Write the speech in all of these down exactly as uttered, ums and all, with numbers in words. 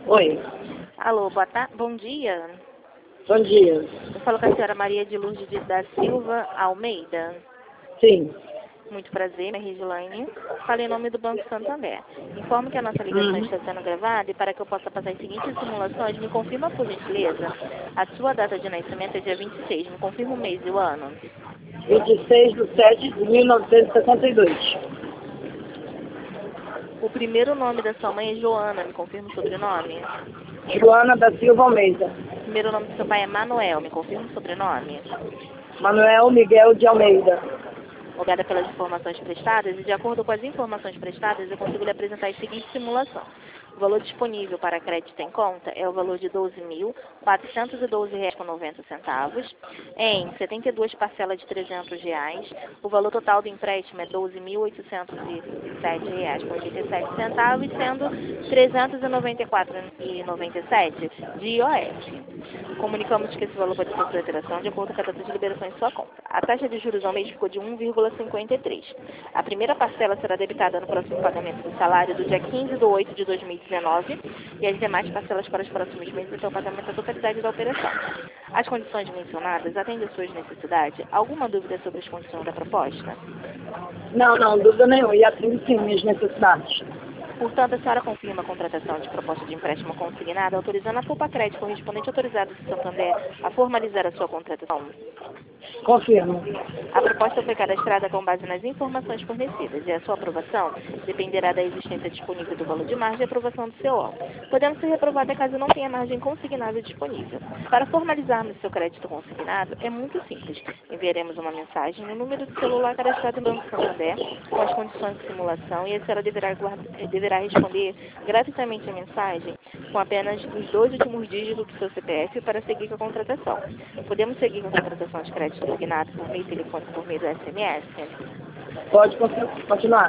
Oi, Alô, boa tarde, bom dia. bom dia. Eu falo com a senhora Maria de Lourdes de- da Silva Almeida. Sim. Muito prazer, minha Regilaine. Falo em nome do Banco Santander. Informo que a nossa ligação Uhum. está sendo gravada e para que eu possa passar as seguintes simulações, me confirma, por gentileza, a sua data de nascimento é dia vinte e seis. Me confirma o mês e o ano. vinte e seis de sete de mil novecentos e sessenta e dois. O primeiro nome da sua mãe é Joana. Me confirma o sobrenome. Joana da Silva Almeida. O primeiro nome do seu pai é Manuel. Me confirma o sobrenome. Manuel Miguel de Almeida. Obrigada pelas informações prestadas e, de acordo com as informações prestadas, eu consigo lhe apresentar a seguinte simulação. O valor disponível para crédito em conta é o valor de doze mil quatrocentos e doze reais com noventa centavos, em setenta e duas parcelas de trezentos reais. O valor total do empréstimo é doze mil oitocentos e sete reais com oitenta e sete centavos, sendo trezentos e noventa e quatro reais e noventa e sete centavos de I O F. Comunicamos que esse valor pode sofrer alteração de acordo com a data de liberação em sua conta. A taxa de juros ao mês ficou de um vírgula cinquenta e três. A primeira parcela será debitada no próximo pagamento do salário do dia quinze de oito de dois mil e dezenove e as demais parcelas para os próximos meses até o pagamento da totalidade da operação. As condições mencionadas atendem às suas necessidades. Alguma dúvida sobre as condições da proposta? Não, não, dúvida nenhuma. E atende sim minhas necessidades. Portanto, a senhora confirma a contratação de proposta de empréstimo consignado, autorizando a Poupa Crédito correspondente autorizado do Santander a formalizar a sua contratação? Confirmo. A proposta foi cadastrada com base nas informações fornecidas e a sua aprovação dependerá da existência disponível do valor de margem e aprovação do C O, podendo ser reprovada caso não tenha margem consignável disponível. Para formalizarmos seu crédito consignado, é muito simples. Enviaremos uma mensagem no número de celular cadastrado no Banco Santander com as condições de simulação e a senhora deverá, guarda, deverá responder gratuitamente a mensagem com apenas os dois últimos dígitos do seu C P F para seguir com a contratação. Podemos seguir com a contratação de crédito consignado por meio telefônico por meio do S M S? Pode continuar.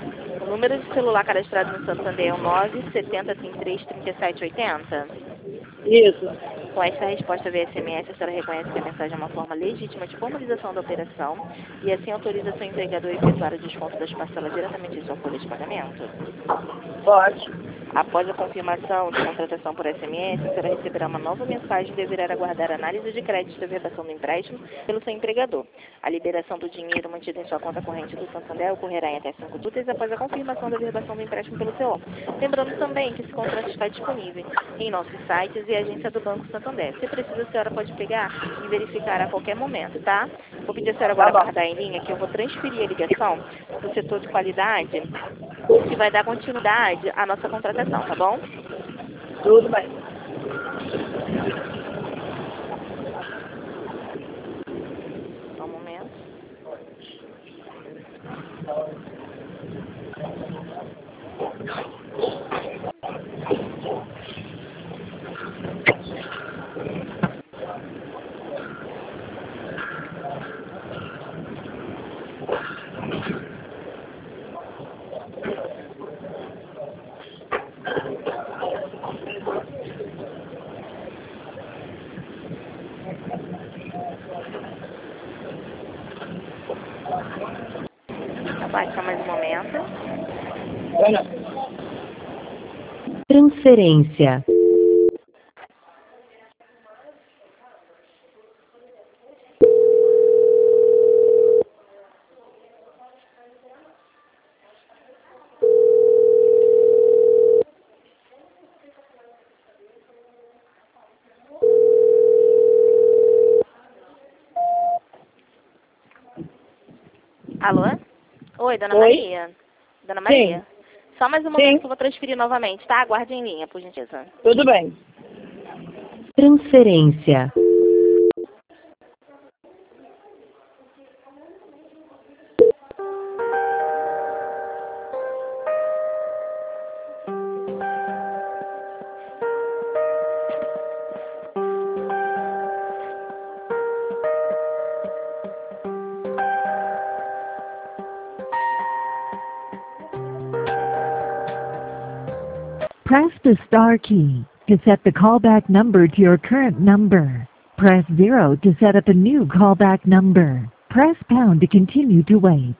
O número de celular cadastrado no Santander é o nove sete zero cinco três três sete oito zero. Isso. Com esta resposta via S M S, a senhora reconhece que a mensagem é uma forma legítima de formalização da operação e assim autoriza seu empregador a efetuar o desconto das parcelas diretamente em sua folha de pagamento? Pode. Após a confirmação de contratação por S M S, a senhora receberá uma nova mensagem e deverá aguardar a análise de crédito e vedação do empréstimo pelo seu empregador. A liberação do dinheiro mantido em sua conta corrente do Santander ocorrerá em até cinco dias após a confirmação da verbação do empréstimo pelo C O. Lembrando também que esse contrato está disponível em nossos sites e agência do Banco Santander. Se precisa, a senhora pode pegar e verificar a qualquer momento, tá? Vou pedir a senhora agora Tá bom. aguardar em linha, que eu vou transferir a ligação para o setor de qualidade, que vai dar continuidade à nossa contratação, tá bom? Tudo bem. Só um momento. Abaixa mais um momento. Bueno. Transferência. Alô? Oi, dona Oi? Maria? Dona Maria? Sim. Só mais um momento Sim. que eu vou transferir novamente, tá? Aguarde em linha, por gentileza. Tudo bem. Transferência. Press the star key to set the callback number to your current number. Press zero to set up a new callback number. Press pound to continue to wait.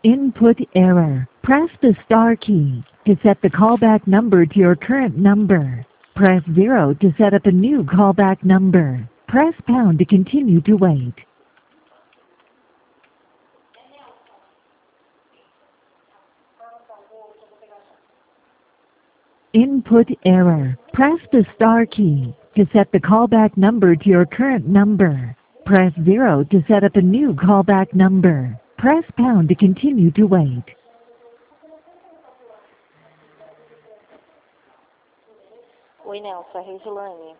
Input error. Press the star key to set the callback number to your current number. Press zero to set up a new callback number. Press pound to continue to wait. Input error. Press the star key to set the callback number to your current number. Press zero to set up a new callback number. Press pound to continue to wait. Oi, Nelson, é Resilane.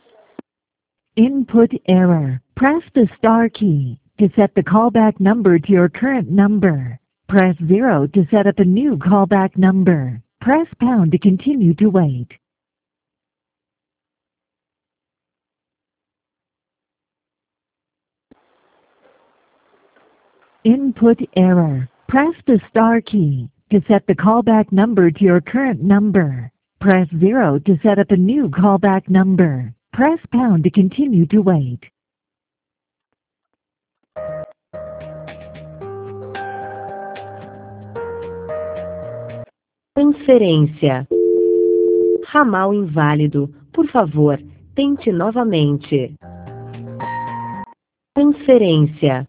Input error. Press the star key to set the callback number to your current number. Press zero to set up a new callback number. Press pound to continue to wait. Input error. Press the star key to set the callback number to your current number. Press zero to set up a new callback number. Press pound to continue to wait. Transferência. Ramal inválido. Por favor, tente novamente. Transferência.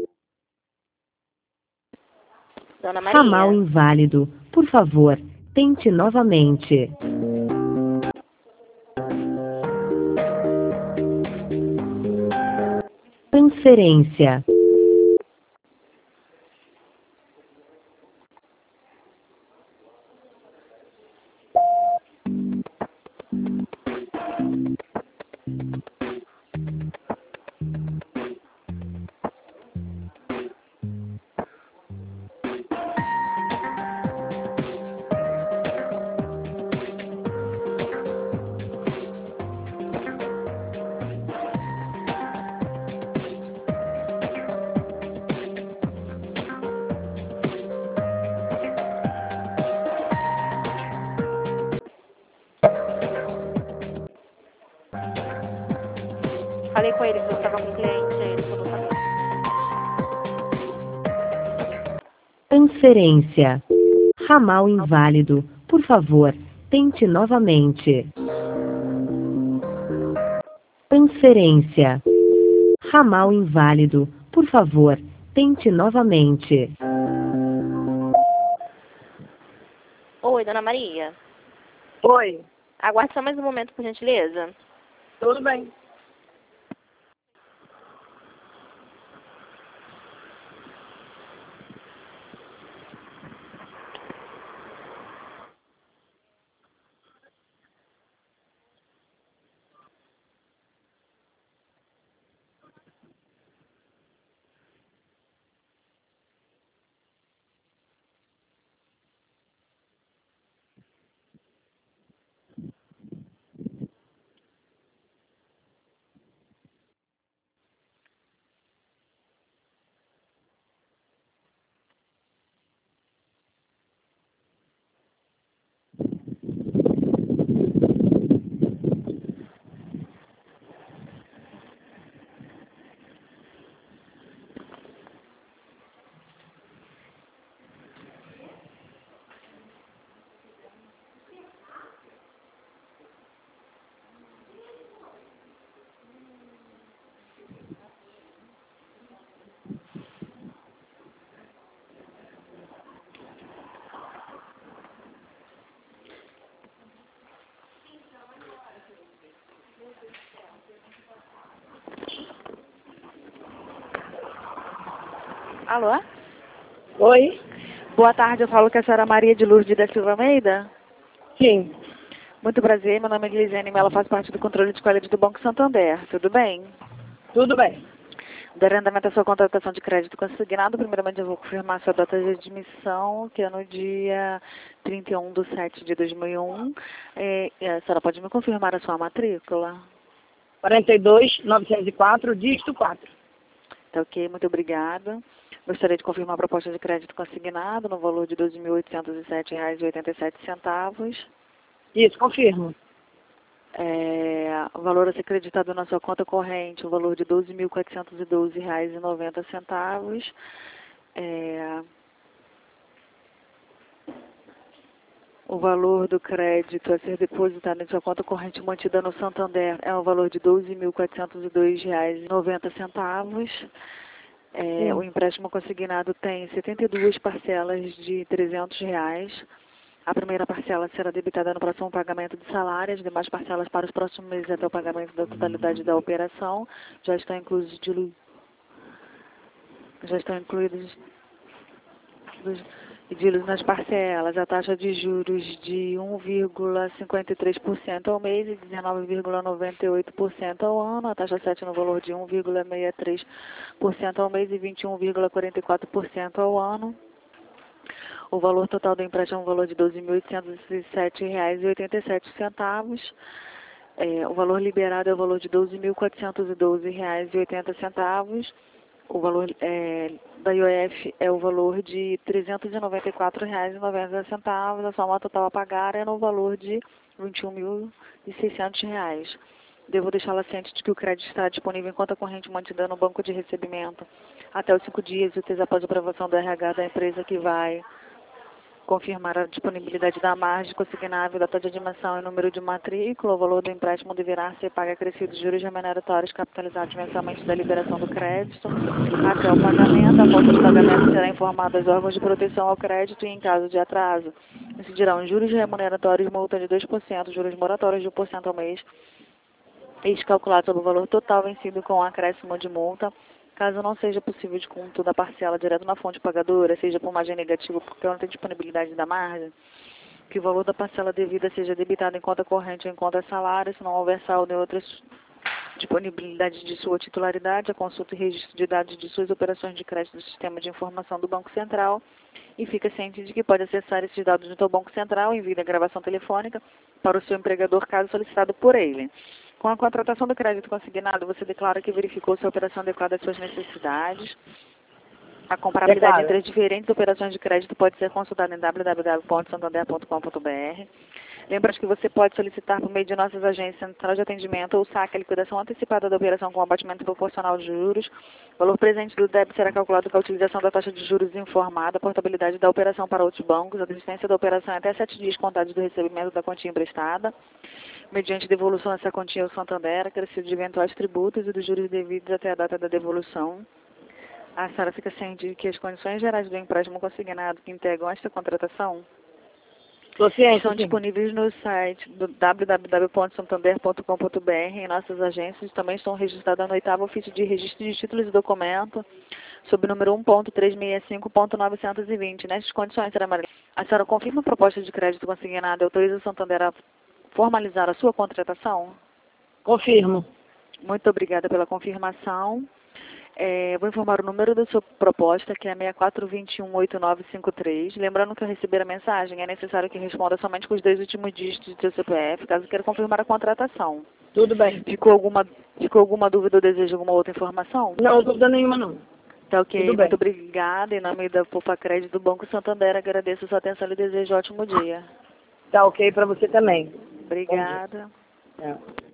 Dona Maria. Ramal inválido. Por favor, tente novamente. Transferência. Falei com ele que você estava com cliente, aí ele falou também. Transferência. Ramal inválido. Por favor, tente novamente. Transferência. Ramal inválido. Por favor, tente novamente. Oi, Dona Maria. Oi, Aguarde só mais um momento, por gentileza. tudo bem? Alô? Oi? Boa tarde, eu falo com a senhora Maria de Lourdes da Silva Almeida. Sim, Muito prazer, meu nome é Lisiane Mello, faço parte do controle de qualidade do Banco Santander. Tudo bem? tudo bem. Do arrendamento da sua contratação de crédito consignado, primeiramente eu vou confirmar sua data de admissão, que é no dia trinta e um de sete de dois mil e um. É, a senhora pode me confirmar a sua matrícula? quarenta e dois, novecentos e quatro, dígito quatro. Tá ok, muito obrigada. Gostaria de confirmar a proposta de crédito consignado no valor de doze mil oitocentos e sete reais e oitenta e sete centavos. Isso, confirmo. É, o valor a ser creditado na sua conta corrente, o valor de doze mil quatrocentos e doze reais e noventa centavos. É, O valor do crédito a ser depositado em sua conta corrente mantida no Santander é o valor de doze mil quatrocentos e dois reais e noventa centavos. É, o empréstimo consignado tem setenta e duas parcelas de trezentos reais. A primeira parcela será debitada no próximo pagamento de salário, as demais parcelas para os próximos meses até o pagamento da totalidade da operação. Já estão incluídos, de, já estão incluídos divididos nas parcelas, a taxa de juros de um vírgula cinquenta e três por cento ao mês e dezenove vírgula noventa e oito por cento ao ano, a taxa sete no valor de um vírgula sessenta e três por cento ao mês e vinte e um vírgula quarenta e quatro por cento ao ano. O valor total do empréstimo é um valor de doze mil oitocentos e sete reais e oitenta e sete centavos. É, o valor liberado é o valor de doze mil quatrocentos e doze reais e oitenta centavos. O valor é, da I O F é o valor de trezentos e noventa e quatro reais e noventa centavos. A soma total a pagar é no valor de vinte e um mil e seiscentos reais. Devo deixá-la ciente de que o crédito está disponível em conta corrente mantida no banco de recebimento até os cinco dias úteis após a aprovação do R H da empresa, que vai confirmar a disponibilidade da margem consignável, data de admissão e número de matrícula. O valor do empréstimo deverá ser pago acrescido de juros remuneratórios capitalizados mensalmente da liberação do crédito até o pagamento. A falta de pagamento será informada aos órgãos de proteção ao crédito e, em caso de atraso, incidirão juros remuneratórios, multa de dois por cento, juros moratórios de um por cento ao mês, este calculado sobre o valor total vencido com acréscimo de multa. Caso não seja possível de conto da parcela direto na fonte pagadora, seja por margem negativa porque não tem disponibilidade da margem, que o valor da parcela devida seja debitado em conta corrente ou em conta salário, se não houver saldo em outras disponibilidade de sua titularidade, a consulta e registro de dados de suas operações de crédito do Sistema de Informação do Banco Central, e fica ciente de que pode acessar esses dados junto ao Banco Central, envia a gravação telefônica para o seu empregador, caso solicitado por ele. Com a contratação do crédito consignado, você declara que verificou se a operação adequada às suas necessidades. A comparabilidade Declara. entre as diferentes operações de crédito pode ser consultada em w w w ponto santander ponto com ponto b r. Lembra que você pode solicitar por meio de nossas agências central de atendimento ou saque a liquidação antecipada da operação com abatimento proporcional de juros. O valor presente do débito será calculado com a utilização da taxa de juros informada, a portabilidade da operação para outros bancos, a desistência da operação é até sete dias contados do recebimento da quantia emprestada, mediante devolução dessa quantia ao Santander, acrescido de eventuais tributos e dos juros devidos até a data da devolução. A senhora fica ciente de que as condições gerais do empréstimo consignado que integram esta contratação Tô ciente, estão sim. disponíveis no site do w w w ponto santander ponto com ponto b r. Em nossas agências também estão registradas no oitavo ofício de registro de títulos e documentos, sob o número um ponto trezentos e sessenta e cinco ponto novecentos e vinte. Nestas condições, senhora Maria, a senhora confirma a proposta de crédito consignada e autoriza o Santander a formalizar a sua contratação? Confirmo. Muito obrigada pela confirmação. É, vou informar o número da sua proposta, que é seis quatro dois um oito nove cinco três. Lembrando que ao receber a mensagem, é necessário que responda somente com os dois últimos dígitos do seu C P F, caso queira confirmar a contratação. Tudo bem. Ficou alguma, ficou alguma dúvida ou deseja alguma outra informação? Não, dúvida nenhuma não. Tá ok. Tudo bem. Muito obrigada. Em nome da Poupa Crédito do Banco Santander, agradeço a sua atenção e desejo um ótimo dia. Tá ok para você também. Obrigada. É.